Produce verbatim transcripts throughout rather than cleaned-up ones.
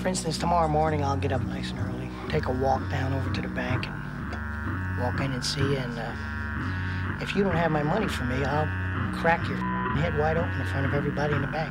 for instance, tomorrow morning I'll get up nice and early, take a walk down over to the bank and walk in and see you, and uh, if you don't have my money for me, I'll crack your head wide open in front of everybody in the bank.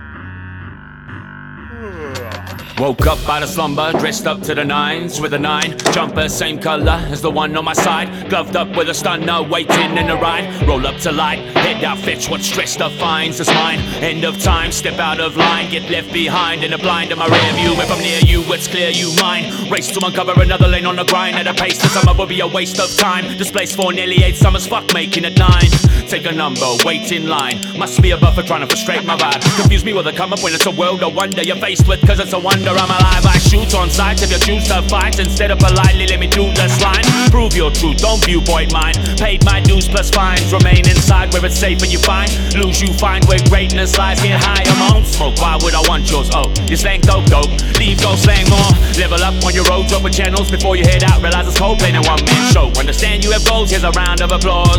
Woke up out of slumber, dressed up to the nines with a nine jumper, same color as the one on my side. Gloved up with a stunner, waiting in the ride. Roll up to light, head out, fetch what stressed up finds is mine. End of time, step out of line, get left behind in the blind of my rear view. If I'm near you, it's clear you mine. Race to uncover another lane on the grind at a pace that summer will be a waste of time. Displaced for nearly eight summers, fuck making it nine. Take a number, wait in line. Must be a buffer trying to frustrate my vibe. Confuse me with a come up when it's a world of wonder you're faced with, cause it's a wonder I'm alive. I shoot on sight if you choose to fight, instead of politely let me do this line. Prove your truth, don't viewpoint mine. Paid my dues plus fines, remain inside where it's safe and you find. Lose you find where greatness lies, get high, I'm on smoke. Why would I want yours? Oh, you slang dope dope, leave go slang more. Level up on your roads, open channels before you head out. Realize it's cold playing a one man show. Understand you have goals, here's a round of applause.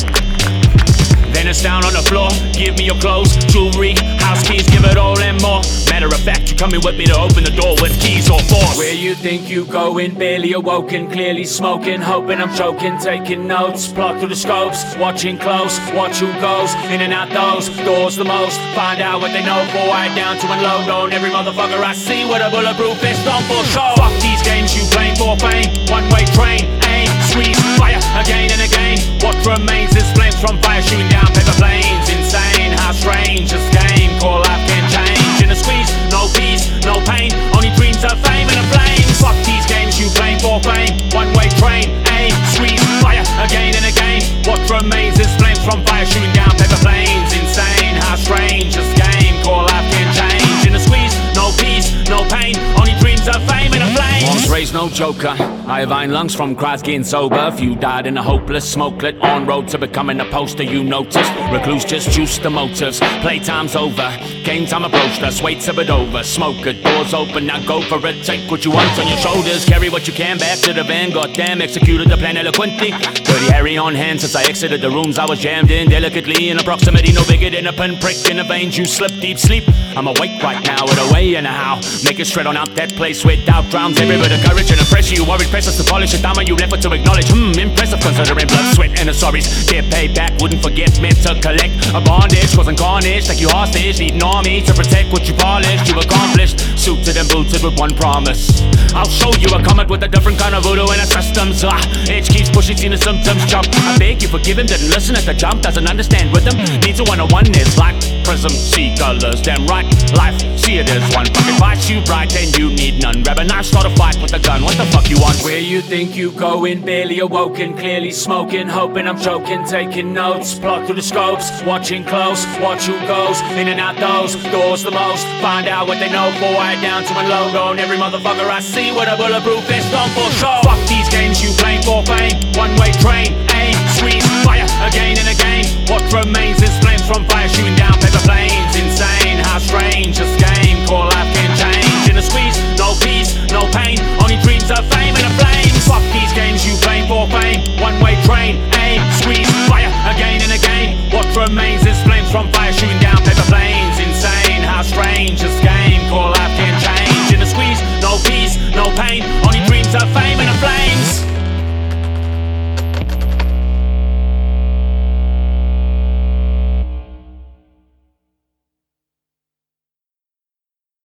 Then it's down on the floor, give me your clothes, jewelry, house keys, give it all and more. Matter of fact, you coming with me to open the door with keys or force. Where you think you going, barely awoken, clearly smoking, hoping I'm choking, taking notes, plot through the scopes, watching close, watch who goes, in and out those doors the most. Find out what they know, for I down to unload on every motherfucker I see with a bulletproof vest on for show. Fuck these games you playing for fame, one-way train, aim, squeeze, fire, again and again. What remains is flames from fire shooting down paper planes. Insane, how strange this game called life can change. In a squeeze, no peace, no pain, only dreams of fame and a flame. Fuck these games you playing for fame, one-way train, aim, squeeze, fire, again and again. What remains is flames from fire shooting down paper planes. Insane, how strange this game called life can change. In a squeeze, no peace, no pain, only dreams of fame and a flame. Once raised no joker, I have iron lungs from cries getting sober. Few died in a hopeless smokelet, on road to becoming a poster you noticed. Recluse just juiced the motives, playtime's over, game time approached us, waits a bit over. Smoke it, doors open, now go for it, take what you want on your shoulders, carry what you can back to the van. Goddamn, executed the plan eloquently. Dirty Harry on hand since I exited the rooms I was jammed in, delicately in a proximity no bigger than a pinprick in the veins. You slip deep sleep, I'm awake right now with a way and a how. Make it straight on out that place where doubt drowns every bit of courage and impress you. Worried press us to polish it down when you left it to acknowledge. Hmm, impressive considering blood, sweat and the sorries. Get paid back, wouldn't forget, meant to collect a bondage, causing carnage, take you hostage, need an army to protect what you polished, you accomplished. Suited and booted with one promise, I'll show you a comet with a different kind of voodoo and a systems. Ah, edge keeps pushing, seeing the symptoms jump. I beg you forgive him, didn't listen at the jump, doesn't understand rhythm. Needs a one-on-one is like prism, see colors, damn right, life, see it as one. Fucking fight you bright, then you need none. Grab a knife, start a fight with a gun, what the fuck you want? Where you think you going, barely awoken, clearly smoking, hoping I'm choking, taking notes, plot through the scopes, watching close, watch who goes, in and out those doors the most. Find out what they know, for I down to unload on every motherfucker I see with a bulletproof vest on for show. Fuck these games you playing for fame, one-way train, aim, squeeze, fire, again and again. What remains is flames from fire shooting down paper planes. Insane, how strange this game called